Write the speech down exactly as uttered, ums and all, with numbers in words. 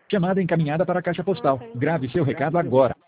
Chamada encaminhada para a caixa postal. Grave seu recado agora.